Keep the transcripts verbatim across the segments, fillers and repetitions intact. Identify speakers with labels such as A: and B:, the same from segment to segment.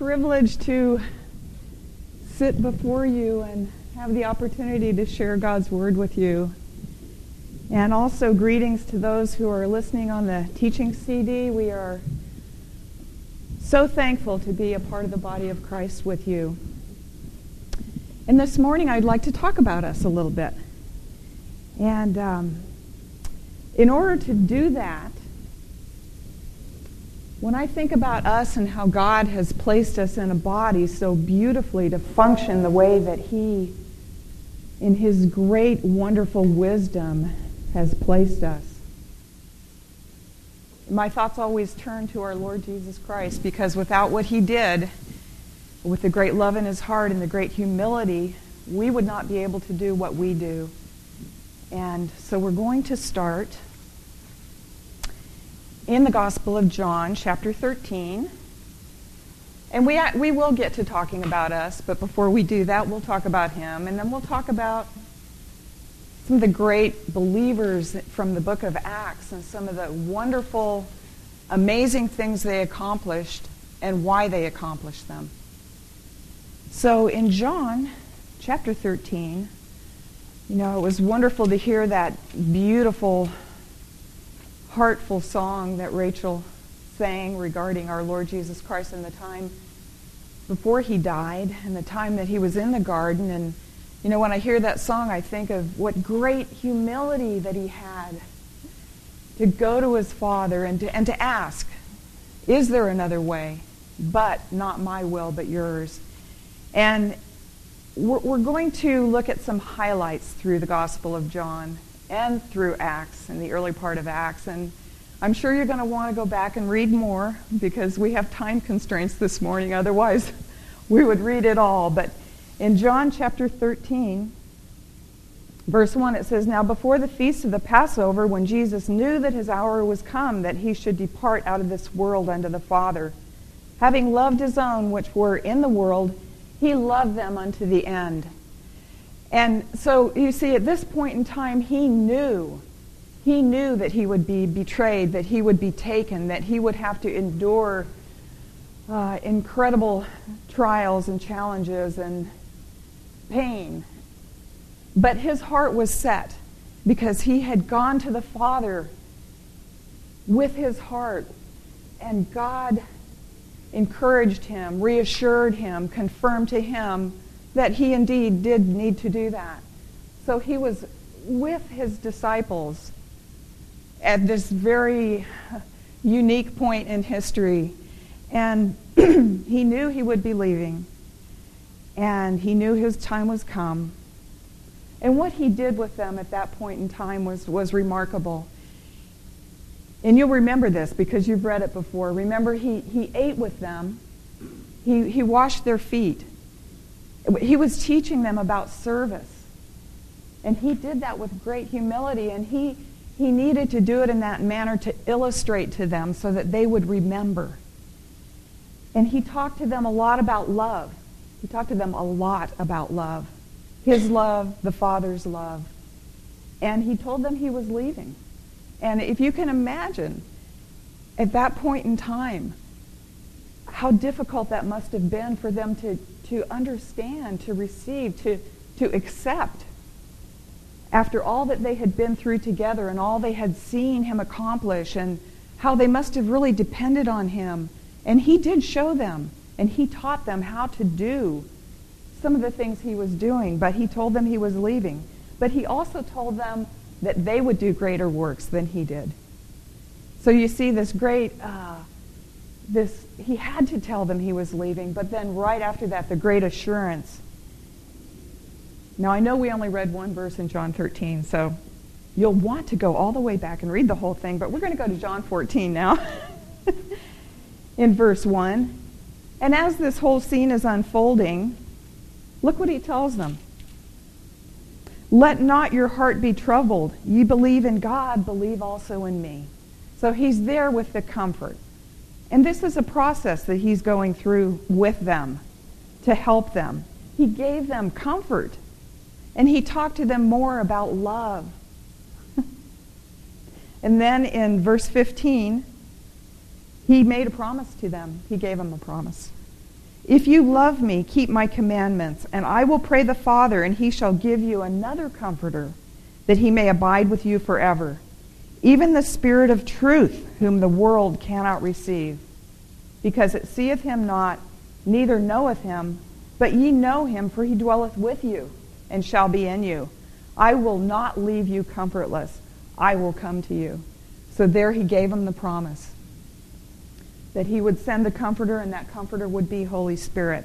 A: privilege to sit before you and have the opportunity to share God's Word with you. And also greetings to those who are listening on the teaching C D. We are so thankful to be a part of the body of Christ with you. And this morning I'd like to talk about us a little bit. And um, in order to do that, when I think about us and how God has placed us in a body so beautifully to function the way that He, in His great, wonderful wisdom, has placed us, my thoughts always turn to our Lord Jesus Christ, because without what He did, with the great love in His heart and the great humility, we would not be able to do what we do. And so we're going to start in the Gospel of John, chapter thirteen. And we we will get to talking about us, but before we do that, we'll talk about Him, and then we'll talk about some of the great believers from the book of Acts and some of the wonderful, amazing things they accomplished and why they accomplished them. So in John, chapter thirteen, you know, it was wonderful to hear that beautiful, heartful song that Rachel sang regarding our Lord Jesus Christ and the time before He died and the time that He was in the garden. And, you know, when I hear that song, I think of what great humility that He had to go to His Father and to, and to ask, is there another way? But not my will, but yours. And we're, we're going to look at some highlights through the Gospel of John and through Acts, in the early part of Acts. And I'm sure you're going to want to go back and read more, because we have time constraints this morning. Otherwise, we would read it all. But in John chapter thirteen, verse one, it says, "Now before the feast of the Passover, when Jesus knew that His hour was come, that He should depart out of this world unto the Father, having loved His own which were in the world, He loved them unto the end." And so, you see, at this point in time, He knew, He knew that He would be betrayed, that He would be taken, that He would have to endure uh, incredible trials and challenges and pain. But His heart was set, because He had gone to the Father with His heart, and God encouraged Him, reassured Him, confirmed to Him that He indeed did need to do that. So He was with His disciples at this very unique point in history. And He knew He would be leaving. And He knew His time was come. And what He did with them at that point in time was, was remarkable. And you'll remember this because you've read it before. Remember, He, he ate with them. He, he washed their feet. He was teaching them about service. And He did that with great humility. And he, he needed to do it in that manner to illustrate to them so that they would remember. And He talked to them a lot about love. He talked to them a lot about love. His love, the Father's love. And He told them He was leaving. And if you can imagine, at that point in time, how difficult that must have been for them to, to understand, to receive, to, to accept. After all that they had been through together and all they had seen Him accomplish, and how they must have really depended on Him. And He did show them, and He taught them how to do some of the things He was doing, but He told them He was leaving. But He also told them that they would do greater works than He did. So you see this great, uh, this He had to tell them He was leaving, but then right after that, the great assurance. Now, I know we only read one verse in John thirteen, so you'll want to go all the way back and read the whole thing, but we're going to go to John fourteen now. In verse one. And as this whole scene is unfolding, look what He tells them. "Let not your heart be troubled. Ye believe in God, believe also in me." So He's there with the comfort. And this is a process that He's going through with them to help them. He gave them comfort. And He talked to them more about love. And then in verse fifteen, He made a promise to them. He gave them a promise. If you love me, keep my commandments, and I will pray the Father, and he shall give you another comforter, that he may abide with you forever, even the Spirit of truth, whom the world cannot receive, because it seeth him not, neither knoweth him, but ye know him, for he dwelleth with you, and shall be in you. I will not leave you comfortless. I will come to you. So there he gave them the promise that he would send the Comforter, and that Comforter would be Holy Spirit.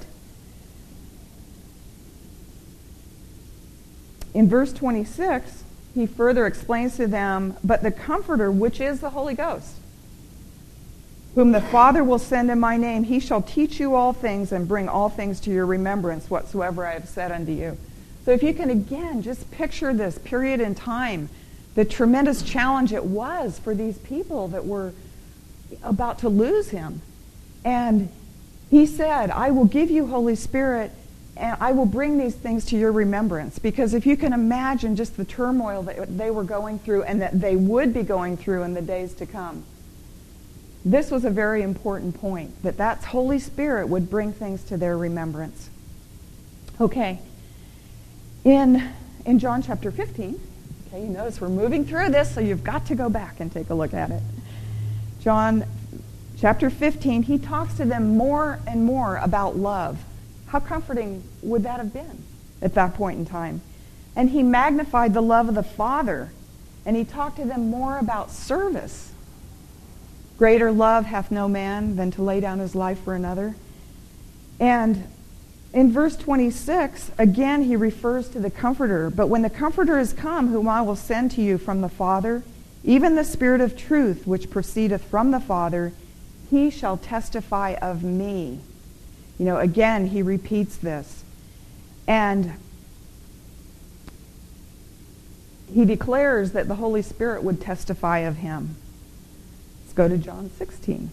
A: In verse twenty-six, he further explains to them, but the Comforter, which is the Holy Ghost, whom the Father will send in my name, he shall teach you all things and bring all things to your remembrance whatsoever I have said unto you. So if you can again just picture this period in time, the tremendous challenge it was for these people that were about to lose him. And he said, I will give you Holy Spirit, and I will bring these things to your remembrance. Because if you can imagine just the turmoil that they were going through and that they would be going through in the days to come, this was a very important point, that that Holy Spirit would bring things to their remembrance. Okay. In, in John chapter fifteen, okay, you notice we're moving through this, so you've got to go back and take a look at it. John chapter fifteen, he talks to them more and more about love. How comforting would that have been at that point in time? And he magnified the love of the Father, and he talked to them more about service. Greater love hath no man than to lay down his life for another. And in verse twenty-six, again he refers to the Comforter. But when the Comforter is come, whom I will send to you from the Father, even the Spirit of truth, which proceedeth from the Father, he shall testify of me. You know, again, he repeats this. And he declares that the Holy Spirit would testify of him. Let's go to John sixteen.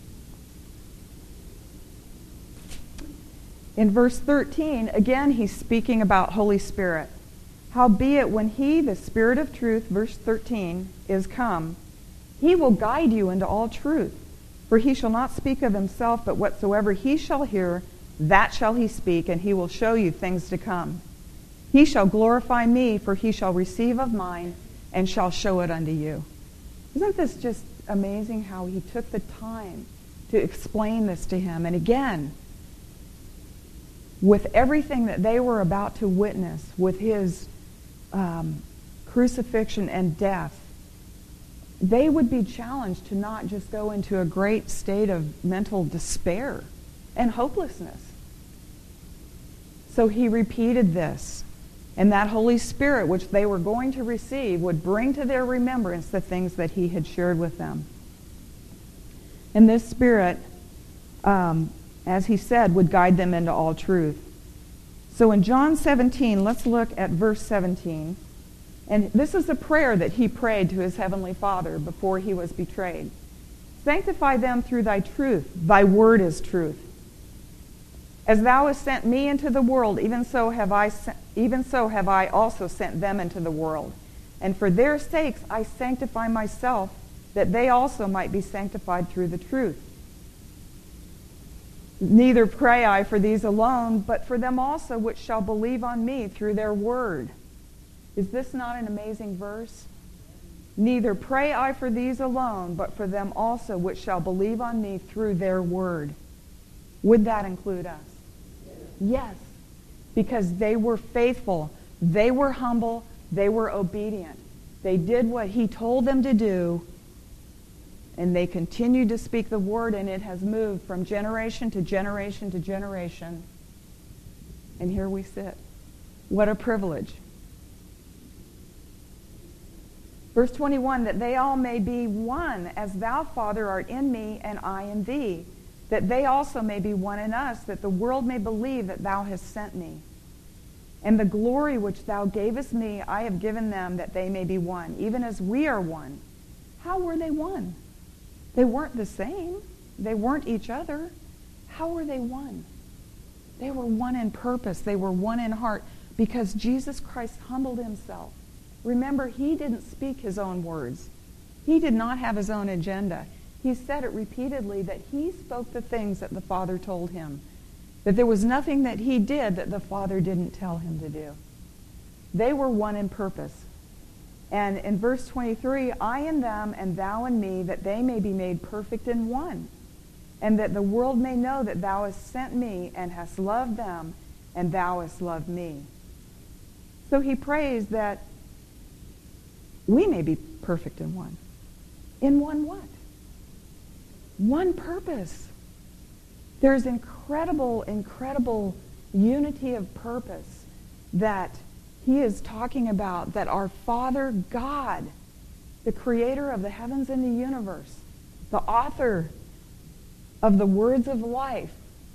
A: In verse thirteen, again, he's speaking about Holy Spirit. Howbeit, when he, the Spirit of truth, verse thirteen, is come, he will guide you into all truth. For he shall not speak of himself, but whatsoever he shall hear, that shall he speak, and he will show you things to come. He shall glorify me, for he shall receive of mine, and shall show it unto you. Isn't this just amazing how he took the time to explain this to him? And again, with everything that they were about to witness, with his um, crucifixion and death, they would be challenged to not just go into a great state of mental despair and hopelessness. So he repeated this, and that Holy Spirit, which they were going to receive, would bring to their remembrance the things that he had shared with them. And this Spirit, um, as he said, would guide them into all truth. So in John seventeen, let's look at verse seventeen. And this is a prayer that he prayed to his heavenly Father before he was betrayed. Sanctify them through thy truth. Thy word is truth. As thou hast sent me into the world, even so have I even so have I also sent them into the world. And for their sakes I sanctify myself, that they also might be sanctified through the truth. Neither pray I for these alone, but for them also which shall believe on me through their word. Is this not an amazing verse? Neither pray I for these alone, but for them also which shall believe on me through their word. Would that include us? Yes, because they were faithful, they were humble, they were obedient. They did what he told them to do, and they continued to speak the word, and it has moved from generation to generation to generation. And here we sit. What a privilege. Verse twenty-one, that they all may be one, as thou, Father, art in me, and I in thee, that they also may be one in us, that the world may believe that thou hast sent me. And the glory which thou gavest me, I have given them, that they may be one, even as we are one. How were they one? They weren't the same. They weren't each other. How were they one? They were one in purpose. They were one in heart, because Jesus Christ humbled himself. Remember, he didn't speak his own words. He did not have his own agenda. He said it repeatedly that he spoke the things that the Father told him. that there was nothing that he did that the Father didn't tell him to do. They were one in purpose. And in verse twenty-three, I in them and thou in me, that they may be made perfect in one, and that the world may know that thou hast sent me and hast loved them, and thou hast loved me. So he prays that we may be perfect in one. In one what? One purpose. There's incredible, incredible unity of purpose that he is talking about, that our Father God, the creator of the heavens and the universe, the author of the words of life,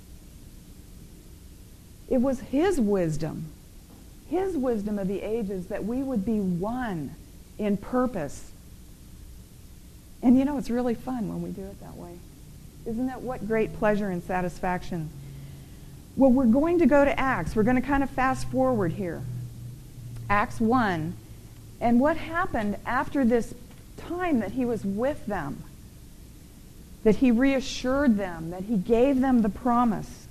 A: it was his wisdom, his wisdom of the ages, that we would be one in purpose. And you know, it's really fun when we do it that way. Isn't that what great pleasure and satisfaction? Well, we're going to go to Acts. We're going to kind of fast forward here. Acts one. And what happened after this time that he was with them, that he reassured them, that he gave them the promise.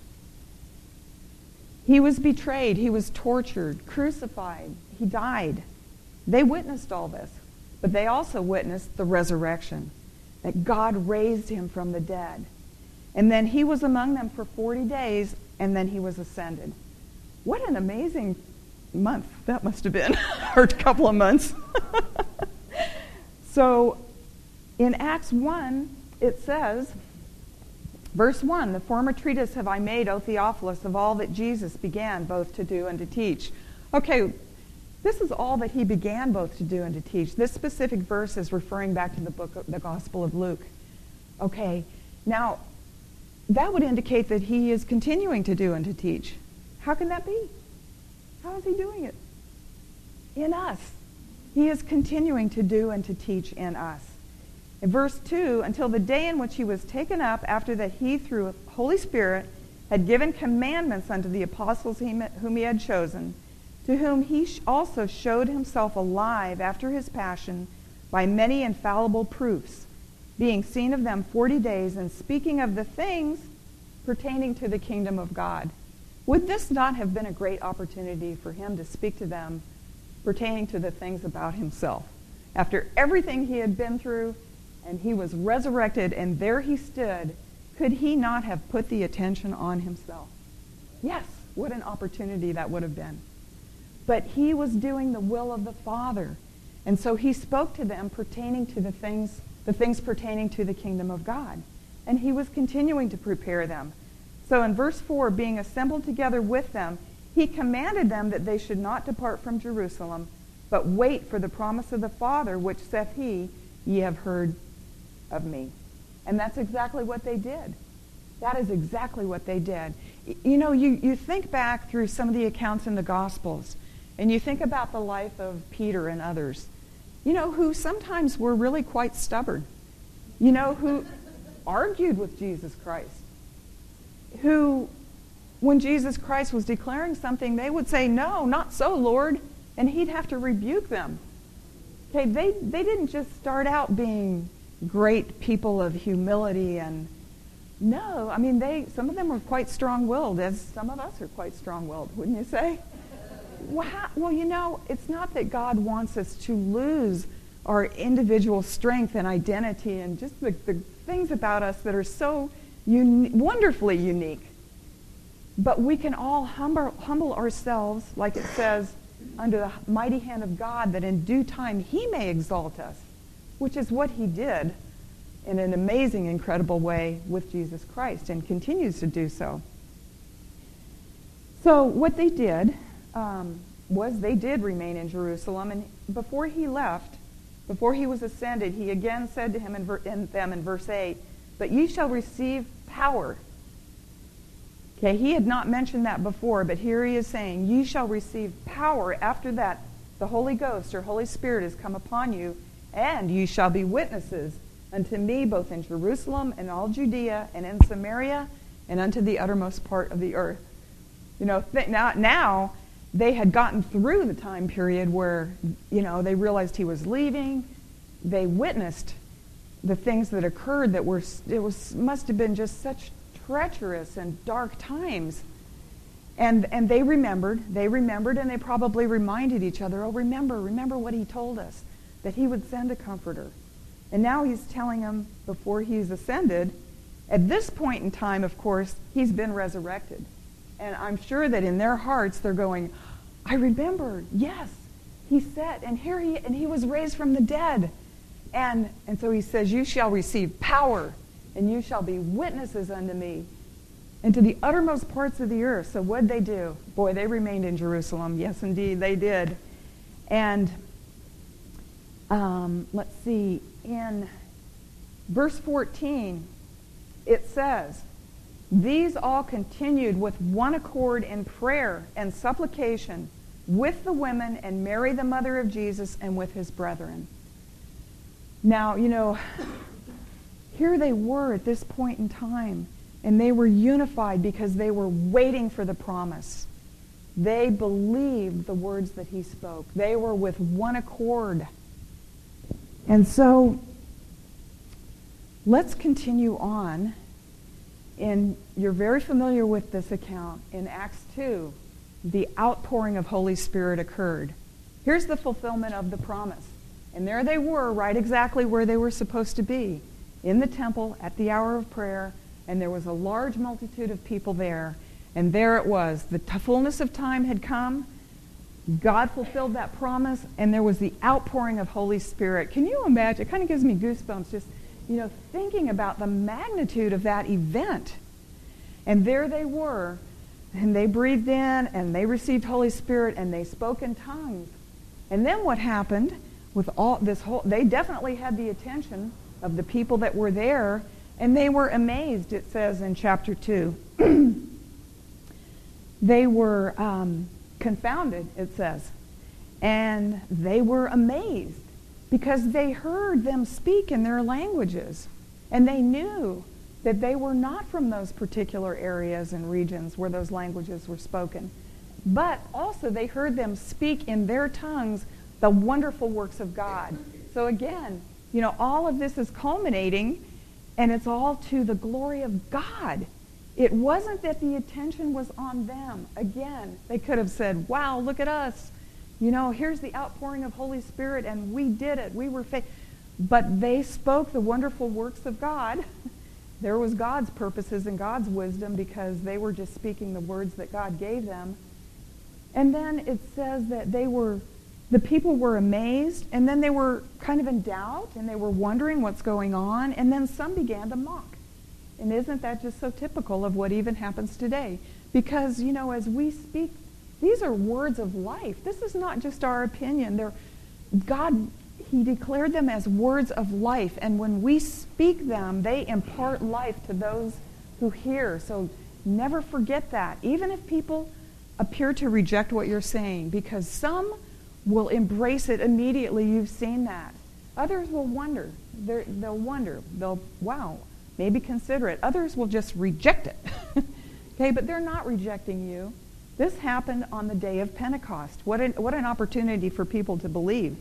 A: He was betrayed. He was tortured, crucified. He died. They witnessed all this. But they also witnessed the resurrection, that God raised him from the dead. And then he was among them for forty days, and then he was ascended. What an amazing month that must have been, or a couple of months. So in Acts one, it says, verse one, the former treatise have I made, O Theophilus, of all that Jesus began both to do and to teach. Okay, this is all that he began both to do and to teach. This specific verse is referring back to the book of the Gospel of Luke. Okay, now that would indicate that he is continuing to do and to teach. How can that be? How is he doing it? In us. He is continuing to do and to teach in us. In verse two, until the day in which he was taken up, after that he, through Holy Spirit, had given commandments unto the apostles whom he had chosen, to whom he also showed himself alive after his passion by many infallible proofs, being seen of them forty days, and speaking of the things pertaining to the kingdom of God. Would this not have been a great opportunity for him to speak to them pertaining to the things about himself? After everything he had been through, and he was resurrected, and there he stood, could he not have put the attention on himself? Yes, what an opportunity that would have been. But he was doing the will of the Father. And so he spoke to them pertaining to the things, the things pertaining to the kingdom of God. And he was continuing to prepare them. So in verse four, being assembled together with them, he commanded them that they should not depart from Jerusalem, but wait for the promise of the Father, which saith he, ye have heard of me. And that's exactly what they did. That is exactly what they did. You know, you, you think back through some of the accounts in the Gospels, and you think about the life of Peter and others, you know, who sometimes were really quite stubborn, you know, who argued with Jesus Christ, who, when Jesus Christ was declaring something, they would say, no, not so, Lord, and he'd have to rebuke them. Okay, they, they didn't just start out being great people of humility, and no, I mean, they some of them were quite strong-willed, as some of us are quite strong-willed, wouldn't you say? Well, how, well, you know, it's not that God wants us to lose our individual strength and identity and just the, the things about us that are so uni- wonderfully unique. But we can all humble, humble ourselves, like it says, under the mighty hand of God, that in due time he may exalt us, which is what he did in an amazing, incredible way with Jesus Christ, and continues to do so. So what they did um, was they did remain in Jerusalem, and before he left, before he was ascended, he again said to him in, ver- in them in verse eight, but ye shall receive power. Okay, he had not mentioned that before, but here he is saying, ye shall receive power after that the Holy Ghost or Holy Spirit has come upon you, and ye shall be witnesses unto me both in Jerusalem and all Judea and in Samaria and unto the uttermost part of the earth. You know, th- now, now they had gotten through the time period where, you know, they realized he was leaving. They witnessed the things that occurred that were, it was must have been just such treacherous and dark times. And and they remembered, they remembered, and they probably reminded each other, oh, remember, remember what he told us, that he would send a comforter. And now he's telling them before he's ascended. At this point in time, of course, he's been resurrected. And I'm sure that in their hearts they're going, I remember, yes, he said, and here he and he was raised from the dead. And and so he says, you shall receive power, and you shall be witnesses unto me, and to the uttermost parts of the earth. So what'd they do? Boy, they remained in Jerusalem. Yes, indeed, they did. And um, let's see, in verse fourteen, it says, these all continued with one accord in prayer and supplication with the women and Mary, the mother of Jesus, and with his brethren. Now, you know, here they were at this point in time, and they were unified because they were waiting for the promise. They believed the words that he spoke. They were with one accord. And so, let's continue on. And you're very familiar with this account. In Acts two, the outpouring of Holy Spirit occurred. Here's the fulfillment of the promise. And there they were, right exactly where they were supposed to be, in the temple at the hour of prayer, and there was a large multitude of people there. And there it was. The t- fullness of time had come. God fulfilled that promise, and there was the outpouring of Holy Spirit. Can you imagine? It kind of gives me goosebumps just, you know, thinking about the magnitude of that event. And there they were, and they breathed in, and they received Holy Spirit, and they spoke in tongues. And then what happened with all this whole, they definitely had the attention of the people that were there, and they were amazed, it says in chapter two. They were um, confounded, it says, and they were amazed because they heard them speak in their languages, and they knew that they were not from those particular areas and regions where those languages were spoken. But also they heard them speak in their tongues the wonderful works of God. So again, you know, all of this is culminating, and it's all to the glory of God. It wasn't that the attention was on them. Again, they could have said, wow, look at us. You know, here's the outpouring of Holy Spirit, and we did it. We were faithful. But they spoke the wonderful works of God. There was God's purposes and God's wisdom because they were just speaking the words that God gave them. And then it says that they were, the people were amazed, and then they were kind of in doubt, and they were wondering what's going on, and then some began to mock. And isn't that just so typical of what even happens today? Because, you know, as we speak, these are words of life. This is not just our opinion. They're, God, he declared them as words of life. And when we speak them, they impart life to those who hear. So never forget that. Even if people appear to reject what you're saying, because some will embrace it immediately. You've seen that. Others will wonder. They're, they'll wonder. They'll, wow, maybe consider it. Others will just reject it. Okay, but they're not rejecting you. This happened on the day of Pentecost. What an, what an opportunity for people to believe.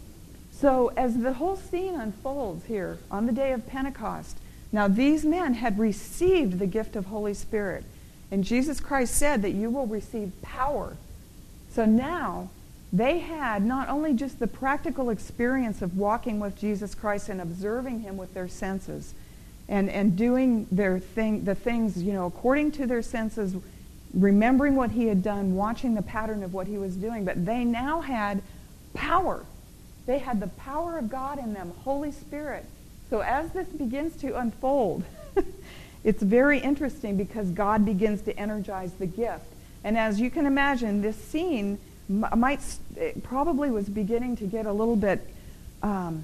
A: So as the whole scene unfolds here on the day of Pentecost, now these men had received the gift of Holy Spirit. And Jesus Christ said that you will receive power. So now they had not only just the practical experience of walking with Jesus Christ and observing him with their senses and, and doing their thing, the things, you know, according to their senses, remembering what he had done, watching the pattern of what he was doing, but they now had power. They had the power of God in them, Holy Spirit. So as this begins to unfold, it's very interesting because God begins to energize the gift. And as you can imagine, this scene might probably was beginning to get a little bit, um,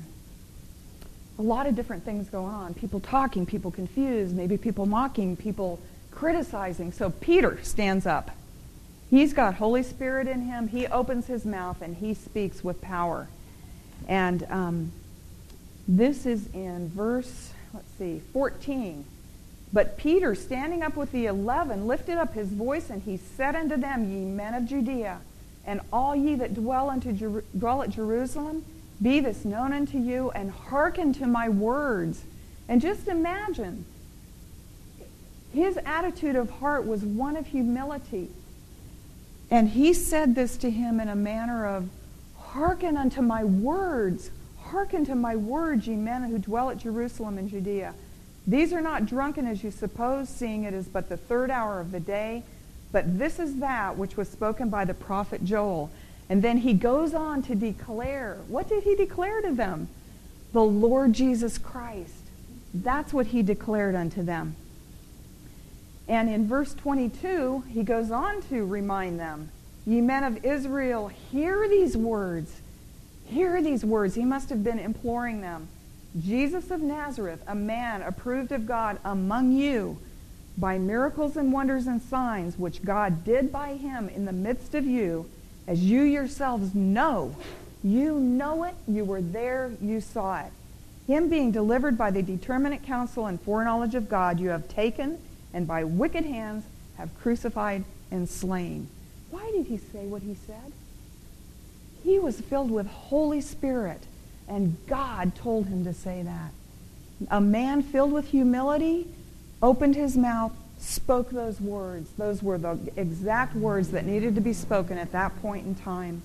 A: a lot of different things going on. People talking, people confused, maybe people mocking, people criticizing. So Peter stands up. He's got Holy Spirit in him. He opens his mouth and he speaks with power. And um, this is in verse, let's see, fourteen. But Peter, standing up with the eleven, lifted up his voice, and he said unto them, Ye men of Judea, and all ye that dwell unto Jer- dwell at Jerusalem, be this known unto you, and hearken to my words. And just imagine, His attitude of heart was one of humility. And he said this to him in a manner of, hearken unto my words. Hearken to my words, ye men who dwell at Jerusalem and Judea. These are not drunken as you suppose, seeing it is but the third hour of the day. But this is that which was spoken by the prophet Joel. And then he goes on to declare. What did he declare to them? The Lord Jesus Christ. That's what he declared unto them. And in verse twenty-two, he goes on to remind them, ye men of Israel, hear these words. Hear these words. He must have been imploring them. Jesus of Nazareth, a man approved of God among you, by miracles and wonders and signs, which God did by him in the midst of you, as you yourselves know. You know it, you were there, you saw it. Him being delivered by the determinate counsel and foreknowledge of God, you have taken, and by wicked hands have crucified and slain. Why did he say what he said? He was filled with Holy Spirit, and God told him to say that. A man filled with humility opened his mouth, spoke those words. Those were the exact words that needed to be spoken at that point in time.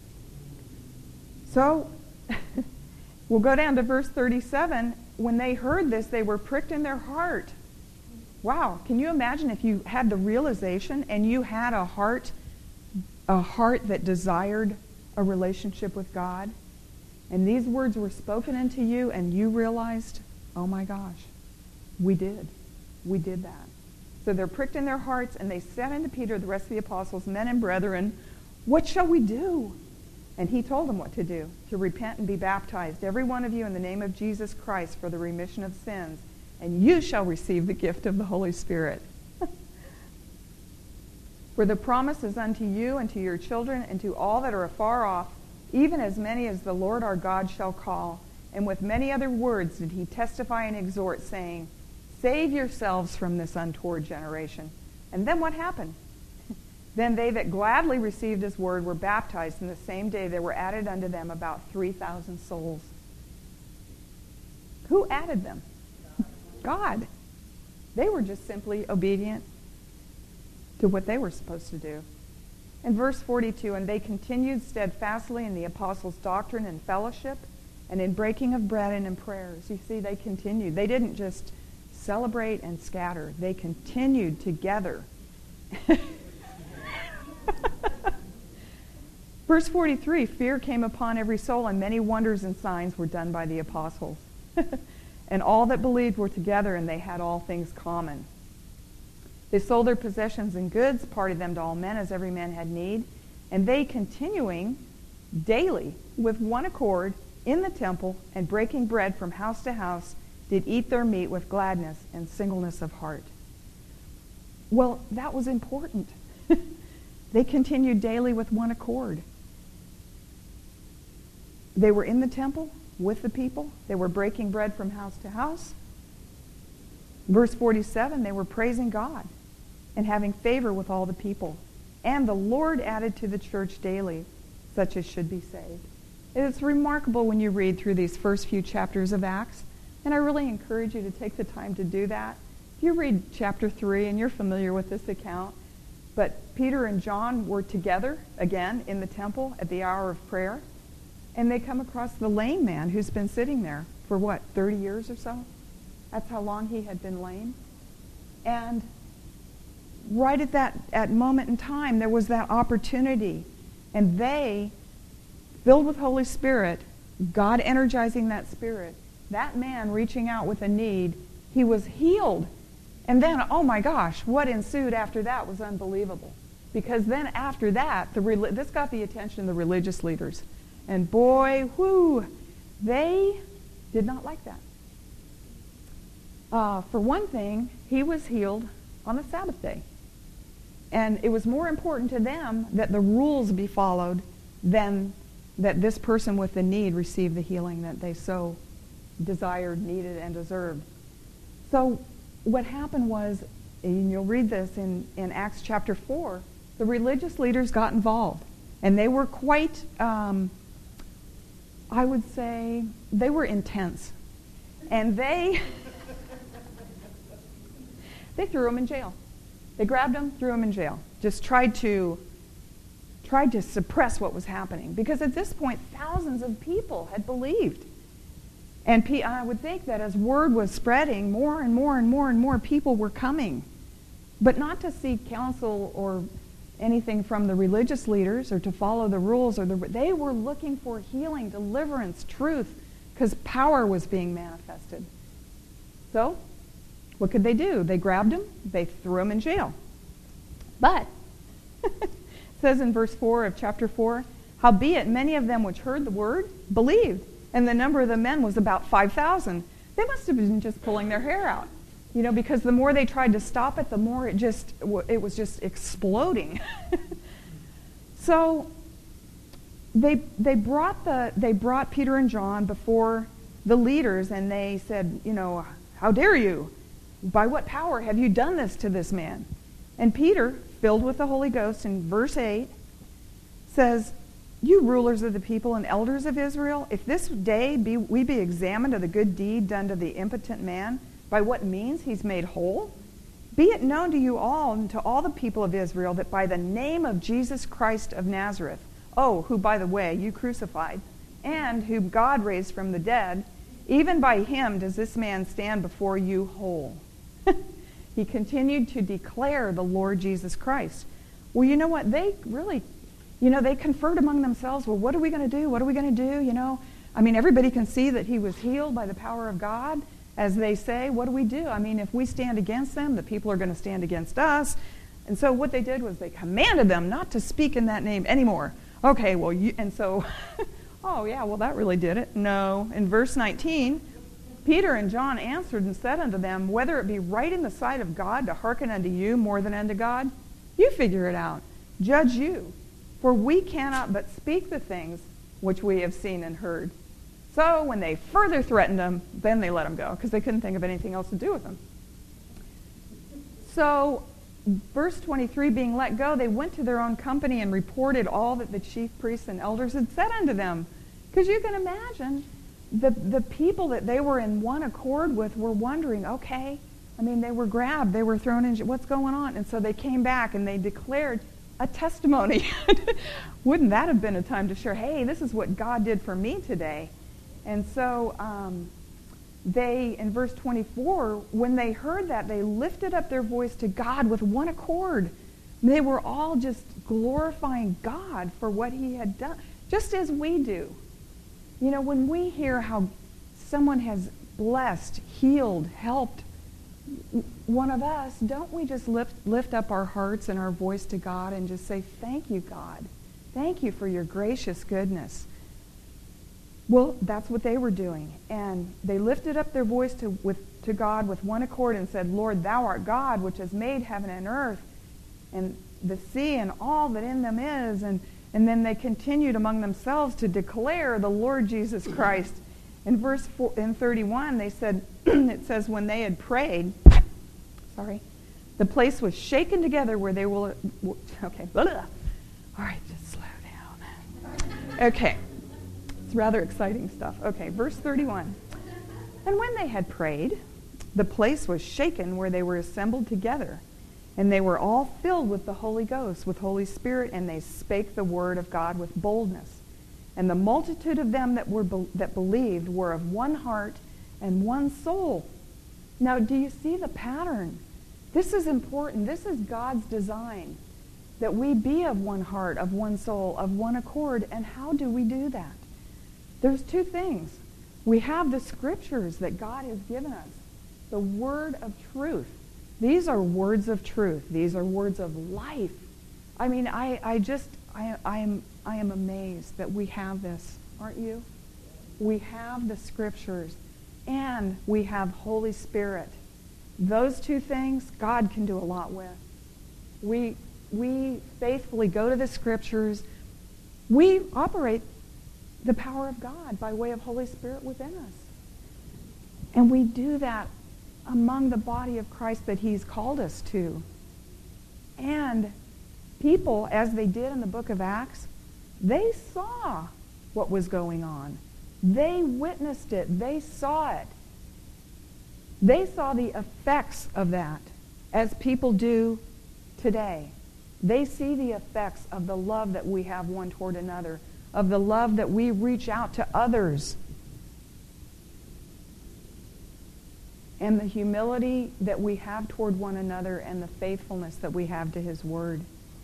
A: So, we'll go down to verse thirty-seven. When they heard this, they were pricked in their heart. Wow, can you imagine if you had the realization and you had a heart, a heart that desired a relationship with God, and these words were spoken into you, and you realized, oh my gosh, we did. We did that. So they're pricked in their hearts, and they said unto Peter, the rest of the apostles, men and brethren, what shall we do? And he told them what to do, to repent and be baptized, every one of you, in the name of Jesus Christ for the remission of sins, and you shall receive the gift of the Holy Spirit. For the promise is unto you and to your children and to all that are afar off, even as many as the Lord our God shall call. And with many other words did he testify and exhort, saying, save yourselves from this untoward generation. And then what happened? Then they that gladly received his word were baptized, and the same day there were added unto them about three thousand souls. Who added them? God. They were just simply obedient to what they were supposed to do. In verse forty-two, and they continued steadfastly in the apostles' doctrine and fellowship, and in breaking of bread and in prayers. You see, they continued. They didn't just celebrate and scatter. They continued together. Verse forty-three, fear came upon every soul, and many wonders and signs were done by the apostles. And all that believed were together, and they had all things common. They sold their possessions and goods, parted them to all men as every man had need. And they, continuing daily with one accord in the temple and breaking bread from house to house, did eat their meat with gladness and singleness of heart. Well, that was important. They continued daily with one accord. They were in the temple with the people. They were breaking bread from house to house. Verse forty-seven, they were praising God and having favor with all the people. And the Lord added to the church daily such as should be saved. It's remarkable when you read through these first few chapters of Acts, and I really encourage you to take the time to do that. If you read chapter three, and you're familiar with this account, but Peter and John were together again in the temple at the hour of prayer, and they come across the lame man who's been sitting there for what, thirty years or so? That's how long he had been lame. And right at that at moment in time, there was that opportunity. And they, filled with Holy Spirit, God energizing that spirit, that man reaching out with a need, he was healed. And then, oh my gosh, what ensued after that was unbelievable. Because then after that, the this got the attention of the religious leaders. And boy, whoo, they did not like that. Uh, for one thing, he was healed on the Sabbath day. And it was more important to them that the rules be followed than that this person with the need receive the healing that they so desired, needed, and deserved. So what happened was, and you'll read this in, in Acts chapter four, the religious leaders got involved. And they were quite, um, I would say, they were intense. And they... They threw him in jail. They grabbed him, threw him in jail. Just tried to tried to suppress what was happening. Because at this point, thousands of people had believed. And I would think that as word was spreading, more and more and more and more people were coming. But not to seek counsel or anything from the religious leaders or to follow the rules. or the, They were looking for healing, deliverance, truth, because power was being manifested. So, what could they do? They grabbed him, they threw him in jail. But, it says in verse four of chapter four, howbeit many of them which heard the word believed, and the number of the men was about five thousand. They must have been just pulling their hair out, you know, because the more they tried to stop it, the more it just, it was just exploding. So, they they brought the they brought Peter and John before the leaders, and they said, you know, how dare you? By what power have you done this to this man? And Peter, filled with the Holy Ghost, in verse eight, says, you rulers of the people and elders of Israel, if this day be, we be examined of the good deed done to the impotent man, by what means he's made whole, be it known to you all and to all the people of Israel that by the name of Jesus Christ of Nazareth, oh, who, by the way, you crucified, and whom God raised from the dead, even by him does this man stand before you whole. He continued to declare the Lord Jesus Christ. Well, you know what? They really, you know, they conferred among themselves, well, what are we going to do? What are we going to do? You know, I mean, everybody can see that he was healed by the power of God. As they say, what do we do? I mean, if we stand against them, the people are going to stand against us. And so what they did was they commanded them not to speak in that name anymore. Okay, well, you, and so, oh yeah, well, that really did it. No. In verse nineteen, Peter and John answered and said unto them, whether it be right in the sight of God to hearken unto you more than unto God, you figure it out. Judge you. For we cannot but speak the things which we have seen and heard. So when they further threatened him, then they let him go, because they couldn't think of anything else to do with him. So, verse twenty-three, being let go, they went to their own company and reported all that the chief priests and elders had said unto them. Because you can imagine, the, the people that they were in one accord with were wondering, okay, I mean, they were grabbed, they were thrown in, what's going on? And so they came back and they declared a testimony. Wouldn't that have been a time to share, hey, this is what God did for me today? And so um, they, in verse twenty-four, when they heard that, they lifted up their voice to God with one accord. They were all just glorifying God for what he had done, just as we do. You know, when we hear how someone has blessed, healed, helped one of us, don't we just lift, lift up our hearts and our voice to God and just say, thank you, God. Thank you for your gracious goodness. Well, that's what they were doing. And they lifted up their voice to, with, to God with one accord and said, Lord, thou art God, which has made heaven and earth and the sea and all that in them is. And, and then they continued among themselves to declare the Lord Jesus Christ. In verse four, in thirty-one, they said, it says, when they had prayed, sorry, the place was shaken together where they were, okay, blah, blah. All right, just slow down. Okay. It's rather exciting stuff. Okay, verse thirty-one. And when they had prayed, the place was shaken where they were assembled together. And they were all filled with the Holy Ghost, with Holy Spirit, and they spake the word of God with boldness. And the multitude of them that were that believed were of one heart and one soul. Now, do you see the pattern? This is important. This is God's design, that we be of one heart, of one soul, of one accord. And how do we do that? There's two things. We have the scriptures that God has given us, the word of truth. These are words of truth. These are words of life. I mean, I, I just, I, I am, I am amazed that we have this, aren't you? We have the scriptures, and we have Holy Spirit. Those two things, God can do a lot with. We, we faithfully go to the scriptures. We operate the power of God by way of Holy Spirit within us. And we do that among the body of Christ that he's called us to. And people, as they did in the book of Acts, they saw what was going on. They witnessed it. They saw it. They saw the effects of that. as people do today. They see the effects of the love that we have one toward another, of the love that we reach out to others, and the humility that we have toward one another, and the faithfulness that we have to His Word.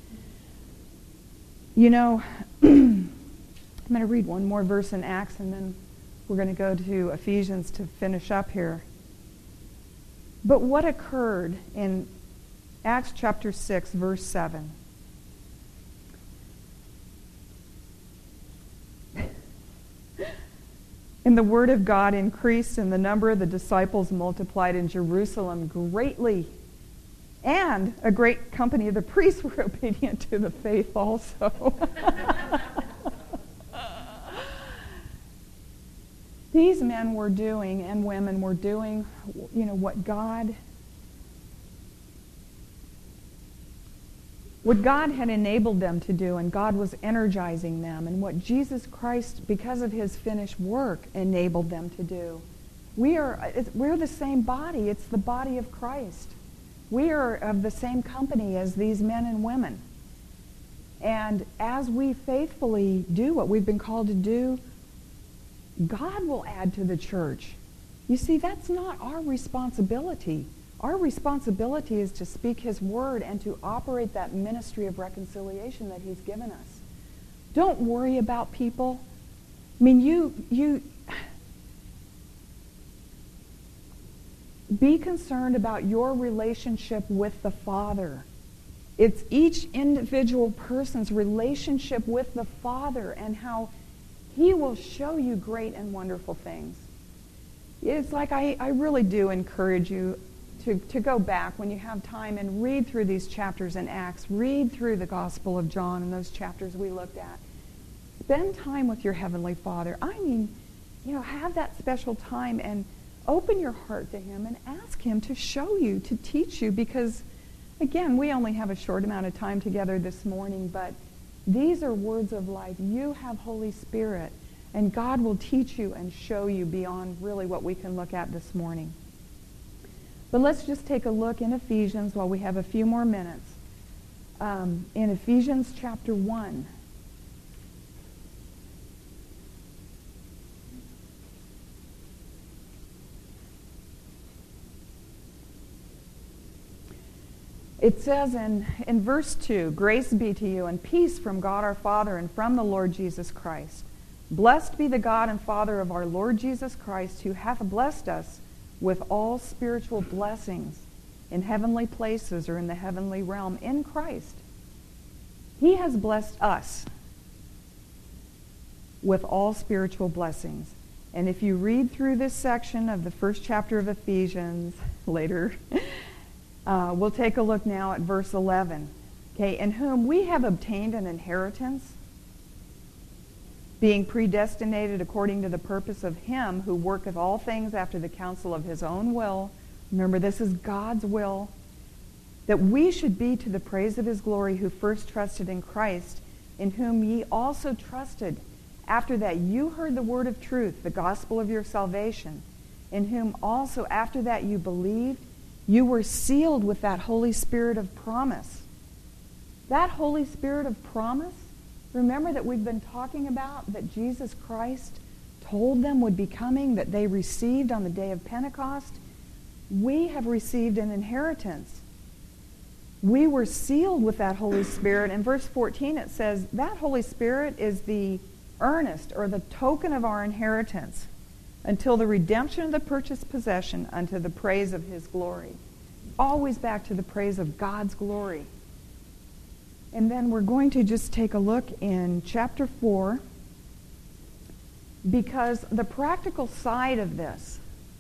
A: You know, I'm going to read one more verse in Acts, and then we're going to go to Ephesians to finish up here. But what occurred in Acts chapter six, verse seven? And the word of God increased, and the number of the disciples multiplied in Jerusalem greatly. And a great company of the priests were obedient to the faith also. These men were doing, and women were doing, you know, what God, what God had enabled them to do, and God was energizing them, and what Jesus Christ, because of His finished work, enabled them to do. We are, we're the same body. It's the body of Christ. We are of the same company as these men and women. And as we faithfully do what we've been called to do, God will add to the church. You see, that's not our responsibility. Our responsibility is to speak His word and to operate that ministry of reconciliation that He's given us. Don't worry about people. I mean, you, you be concerned about your relationship with the Father. It's each individual person's relationship with the Father, and how He will show you great and wonderful things. It's like I, I really do encourage you to, to go back when you have time and read through these chapters in Acts. Read through the Gospel of John and those chapters we looked at. Spend time with your Heavenly Father. I mean, you know, have that special time and open your heart to Him and ask Him to show you, to teach you, because, again, we only have a short amount of time together this morning, but these are words of life. You have Holy Spirit, and God will teach you and show you beyond really what we can look at this morning. But let's just take a look in Ephesians while we have a few more minutes. Um, in Ephesians chapter one. It says in, in verse two, "Grace be to you and peace from God our Father and from the Lord Jesus Christ. Blessed be the God and Father of our Lord Jesus Christ, who hath blessed us with all spiritual blessings in heavenly places," or in the heavenly realm, in Christ. He has blessed us with all spiritual blessings. And if you read through this section of the first chapter of Ephesians later, Uh, we'll take a look now at verse eleven. Okay, "In whom we have obtained an inheritance, being predestinated according to the purpose of Him who worketh all things after the counsel of His own will." Remember, this is God's will, "that we should be to the praise of His glory, who first trusted in Christ, in whom ye also trusted, after that you heard the word of truth, the gospel of your salvation, in whom also after that you believed, you were sealed with that Holy Spirit of promise." That Holy Spirit of promise, remember that we've been talking about, that Jesus Christ told them would be coming, that they received on the day of Pentecost. We have received an inheritance. We were sealed with that Holy Spirit. In verse fourteen it says, that Holy Spirit is the earnest or the token of our inheritance, until the redemption of the purchased possession, unto the praise of His glory. Always back to the praise of God's glory. And then we're going to just take a look in chapter four, because the practical side of this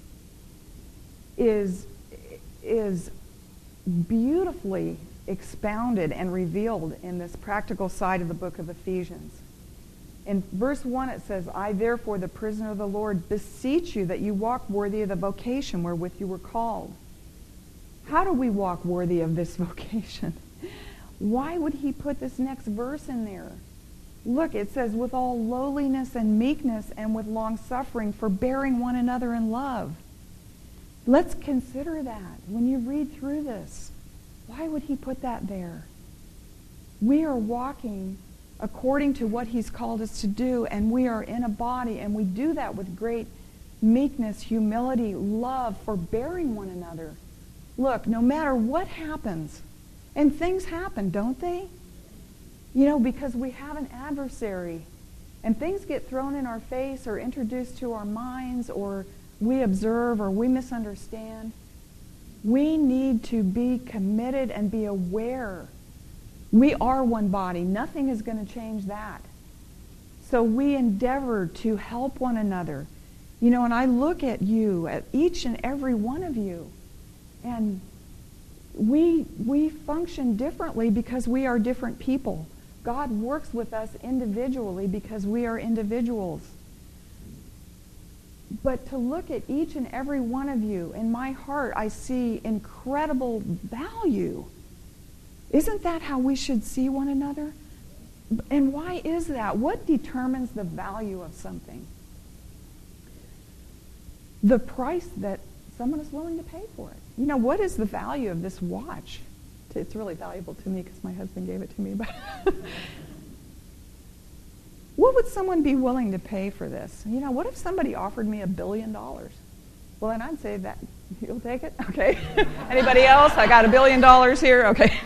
A: is, is beautifully expounded and revealed in this practical side of the book of Ephesians. In verse one it says, "I therefore, the prisoner of the Lord, beseech you that you walk worthy of the vocation wherewith you were called." How do we walk worthy of this vocation? Why would he put this next verse in there? Look, it says, "with all lowliness and meekness and with long suffering, forbearing one another in love." Let's consider that when you read through this. Why would he put that there? We are walking according to what he's called us to do, and we are in a body, and we do that with great meekness, humility, love, forbearing one another. Look, no matter what happens, and things happen, don't they? You know, because we have an adversary, and things get thrown in our face or introduced to our minds, or we observe or we misunderstand. We need to be committed and be aware. We are one body. Nothing is going to change that. So we endeavor to help one another. You know, and I look at you, at each and every one of you, and we we function differently because we are different people. God works with us individually because we are individuals. But to look at each and every one of you, in my heart, I see incredible value. Isn't that how we should see one another? And why is that? What determines the value of something? The price that someone is willing to pay for it. You know, what is the value of this watch? It's really valuable to me because my husband gave it to me. But what would someone be willing to pay for this? You know, what if somebody offered me a billion dollars? Well, then I'd say that, you'll take it? Okay. Anybody else? I got a billion dollars here. Okay.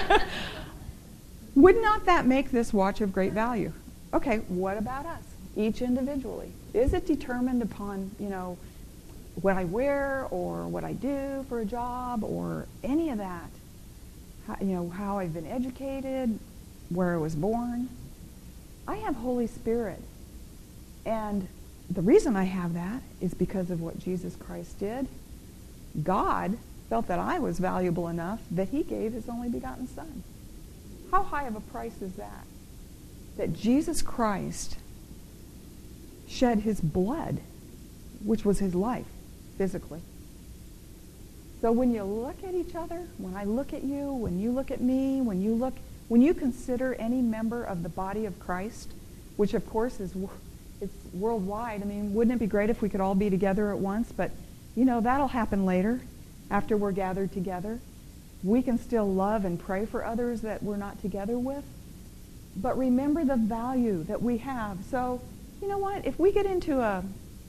A: Would not that make this watch of great value? Okay, what about us, each individually? Is it determined upon, you know, what I wear or what I do for a job or any of that? How, you know, how I've been educated, where I was born? I have Holy Spirit. And the reason I have that is because of what Jesus Christ did. God felt that I was valuable enough that he gave his only begotten Son. How high of a price is that? That Jesus Christ shed his blood, which was his life, physically. So when you look at each other, when I look at you, when you look at me, when you look, when you consider any member of the body of Christ, which of course is it's worldwide. I mean, wouldn't it be great if we could all be together at once? But, you know, that'll happen later, after we're gathered together. We can still love and pray for others that we're not together with. But remember the value that we have. So, you know what? If we get into a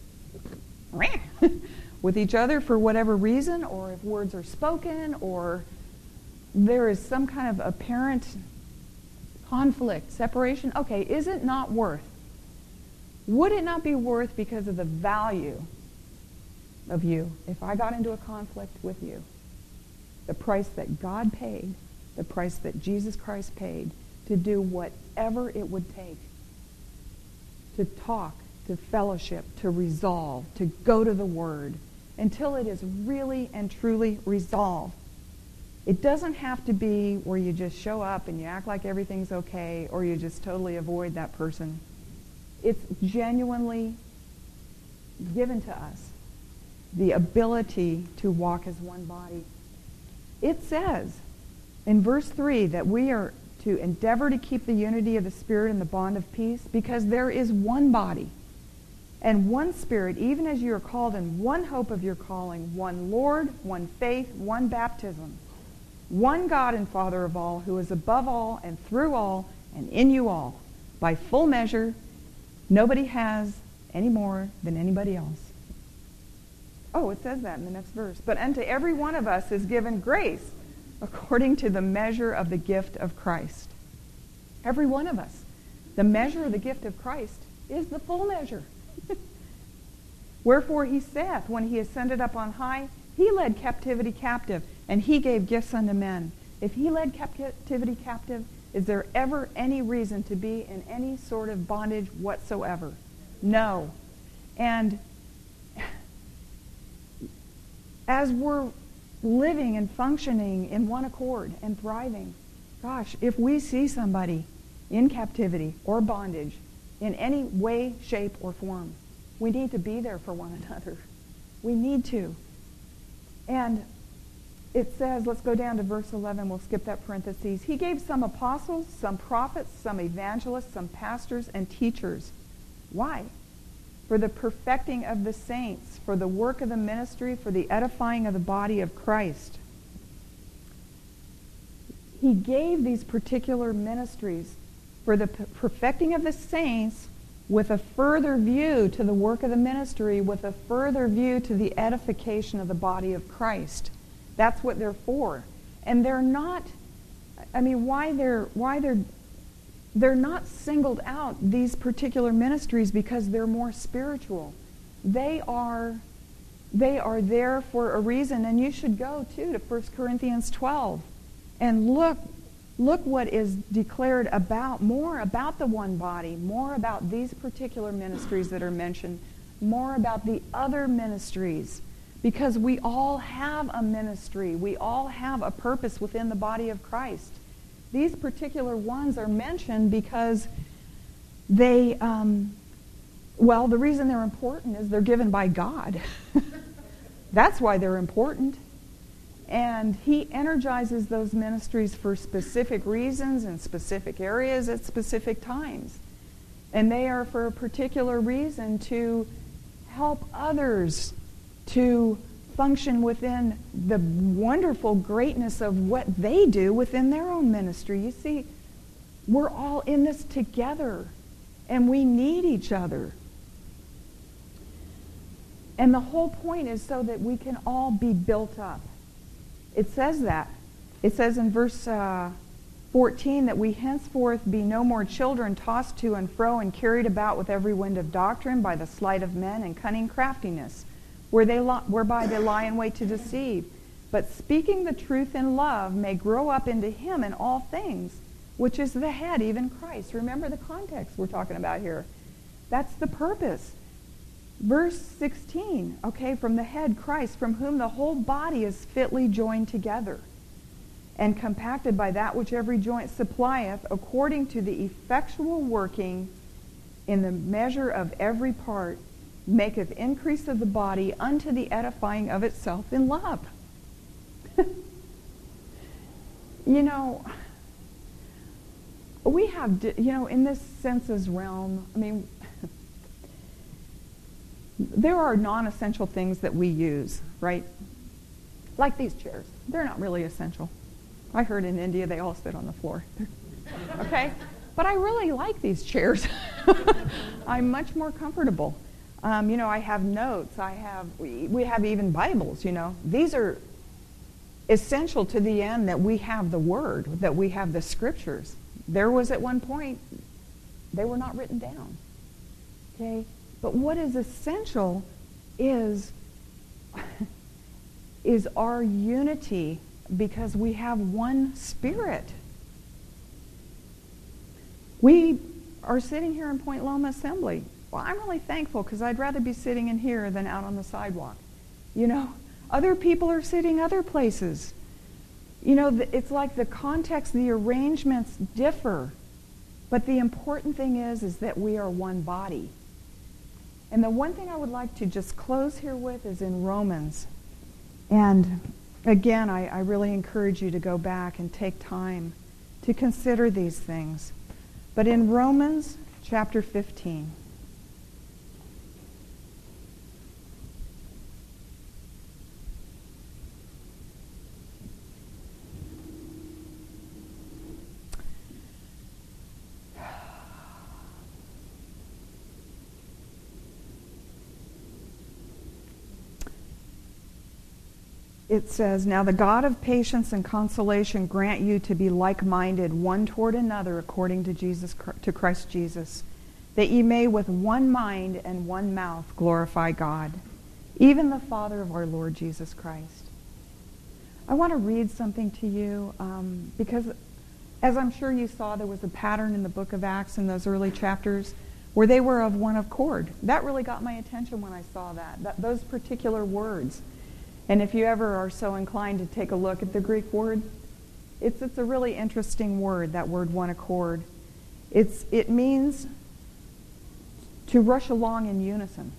A: with each other for whatever reason, or if words are spoken, or there is some kind of apparent conflict, separation, okay, is it not worth? Would it not be worth because of the value of you if I got into a conflict with you? The price that God paid, the price that Jesus Christ paid to do whatever it would take to talk, to fellowship, to resolve, to go to the Word until it is really and truly resolved. It doesn't have to be where you just show up and you act like everything's okay or you just totally avoid that person. It's genuinely given to us the ability to walk as one body. It says in verse three that we are to endeavor to keep the unity of the Spirit in the bond of peace because there is one body and one Spirit, even as you are called in one hope of your calling, one Lord, one faith, one baptism, one God and Father of all, who is above all and through all and in you all. By full measure, nobody has any more than anybody else. Oh, it says that in the next verse. But unto every one of us is given grace according to the measure of the gift of Christ. Every one of us. The measure of the gift of Christ is the full measure. Wherefore he saith, when he ascended up on high, he led captivity captive, and he gave gifts unto men. If he led captivity captive, is there ever any reason to be in any sort of bondage whatsoever? No. And as we're living and functioning in one accord and thriving, gosh, if we see somebody in captivity or bondage in any way, shape, or form, we need to be there for one another. We need to. And it says, let's go down to verse eleven, we'll skip that parentheses. He gave some apostles, some prophets, some evangelists, some pastors, and teachers. Why? For the perfecting of the saints, for the work of the ministry, for the edifying of the body of Christ. He gave these particular ministries for the p- perfecting of the saints, with a further view to the work of the ministry, with a further view to the edification of the body of Christ. That's what they're for. And they're not, I mean, why they're, why they're, they're not singled out, these particular ministries, because they're more spiritual. They are, they are there for a reason. And you should go, too, to First Corinthians twelve and look, look what is declared about, more about the one body, more about these particular ministries that are mentioned, more about the other ministries. Because we all have a ministry. We all have a purpose within the body of Christ. These particular ones are mentioned because they, um, well, the reason they're important is they're given by God. That's why they're important. And He energizes those ministries for specific reasons in specific areas at specific times. And they are for a particular reason to help others to function within the wonderful greatness of what they do within their own ministry. You see, we're all in this together, and we need each other. And the whole point is so that we can all be built up. It says that. It says in verse uh, fourteen that we henceforth be no more children tossed to and fro and carried about with every wind of doctrine by the sleight of men and cunning craftiness, where they li- whereby they lie in wait to deceive. But speaking the truth in love may grow up into Him in all things, which is the head, even Christ. Remember the context we're talking about here. That's the purpose. Verse sixteen, okay, from the head, Christ, from whom the whole body is fitly joined together and compacted by that which every joint supplieth, according to the effectual working in the measure of every part, maketh increase of the body unto the edifying of itself in love. You know, we have, you know, in this senses realm, I mean, there are non-essential things that we use, right? Like these chairs. They're not really essential. I heard in India they all sit on the floor. Okay? But I really like these chairs. I'm much more comfortable. Um, you know, I have notes. I have, we, we have even Bibles, you know. These are essential to the end that we have the Word, that we have the Scriptures. There was at one point, they were not written down. Okay? But what is essential is, is our unity, because we have one Spirit. We are sitting here in Point Loma Assembly. Well, I'm really thankful, because I'd rather be sitting in here than out on the sidewalk. You know, other people are sitting other places. You know, it's like the context, the arrangements differ. But the important thing is, is that we are one body. And the one thing I would like to just close here with is in Romans. And again, I, I really encourage you to go back and take time to consider these things. But in Romans chapter fifteen, it says, "Now the God of patience and consolation grant you to be like-minded one toward another according to Jesus, to Christ Jesus, that ye may with one mind and one mouth glorify God, even the Father of our Lord Jesus Christ." I want to read something to you um, because, as I'm sure you saw, there was a pattern in the book of Acts in those early chapters where they were of one accord. That really got my attention when I saw that, that those particular words. And if you ever are so inclined to take a look at the Greek word, it's it's a really interesting word, that word one accord. It's it means to rush along in unison.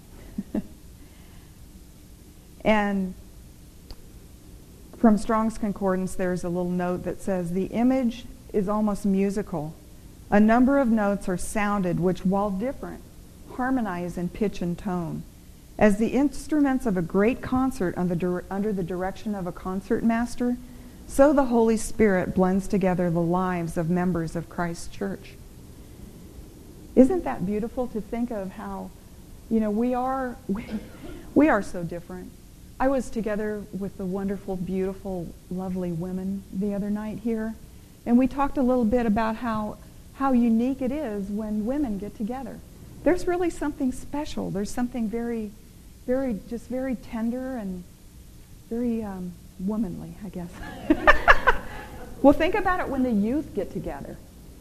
A: And from Strong's Concordance, there's a little note that says, "The image is almost musical. A number of notes are sounded which, while different, harmonize in pitch and tone. As the instruments of a great concert under, under the direction of a concert master, so the Holy Spirit blends together the lives of members of Christ's church. Isn't that beautiful to think of how, you know, we are we, we are so different. I was together with the wonderful, beautiful, lovely women the other night here, and we talked a little bit about how how unique it is when women get together. There's really something special. There's something very, very, just very tender and very um, womanly, I guess. Well, think about it when the youth get together.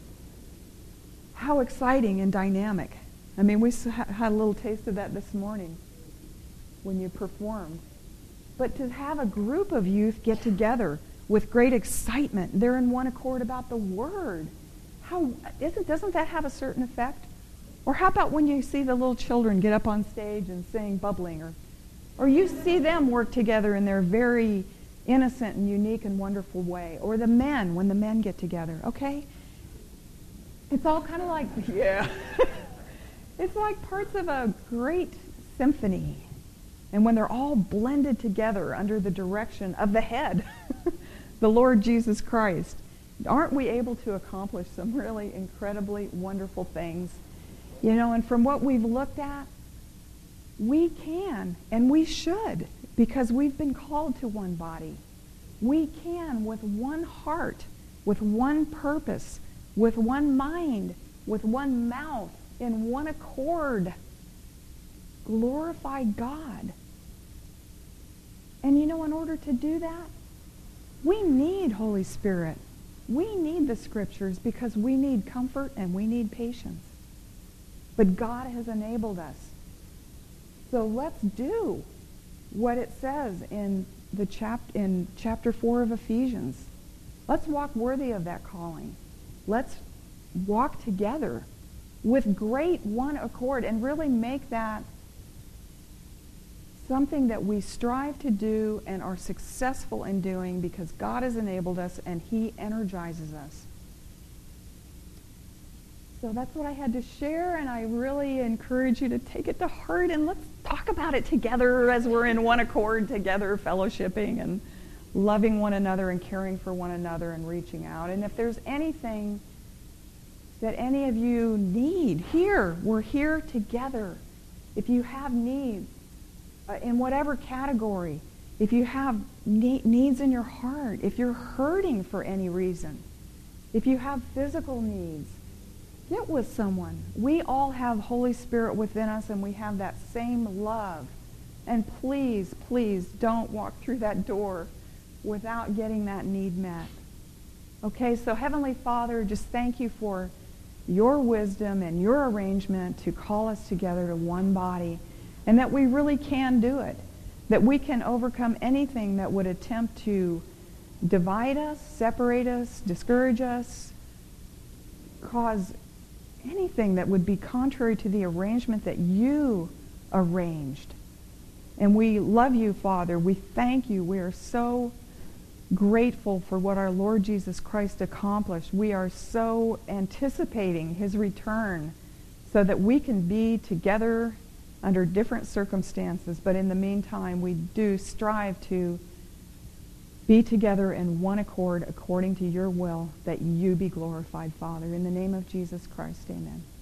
A: How exciting and dynamic. I mean, we had a little taste of that this morning when you performed. But to have a group of youth get together with great excitement, they're in one accord about the Word. How isn't doesn't that have a certain effect? Or how about when you see the little children get up on stage and sing bubbling, or or you see them work together in their very innocent and unique and wonderful way, or the men when the men get together, okay? It's all kind of like, yeah. It's like parts of a great symphony. And when they're all blended together under the direction of the head, the Lord Jesus Christ, aren't we able to accomplish some really incredibly wonderful things? You know, and from what we've looked at, we can and we should, because we've been called to one body. We can, with one heart, with one purpose, with one mind, with one mouth, in one accord, glorify God. And you know, in order to do that, we need Holy Spirit. We need the Scriptures because we need comfort and we need patience. But God has enabled us. So let's do what it says in the chap in chapter four of Ephesians. Let's walk worthy of that calling. Let's walk together with great one accord and really make that something that we strive to do and are successful in doing because God has enabled us and He energizes us. So that's what I had to share, and I really encourage you to take it to heart and let's talk about it together as we're in one accord together, fellowshipping and loving one another and caring for one another and reaching out. And if there's anything that any of you need, here, we're here together. If you have needs, uh, in whatever category, if you have ne- needs in your heart, if you're hurting for any reason, if you have physical needs, get with someone. We all have Holy Spirit within us and we have that same love. And please, please don't walk through that door without getting that need met. Okay, so Heavenly Father, just thank you for your wisdom and your arrangement to call us together to one body, and that we really can do it, that we can overcome anything that would attempt to divide us, separate us, discourage us, cause anything that would be contrary to the arrangement that you arranged. And we love you, Father. We thank you. We are so grateful for what our Lord Jesus Christ accomplished. We are so anticipating His return so that we can be together under different circumstances. But in the meantime, we do strive to be together in one accord according to your will, that you be glorified, Father. In the name of Jesus Christ, amen.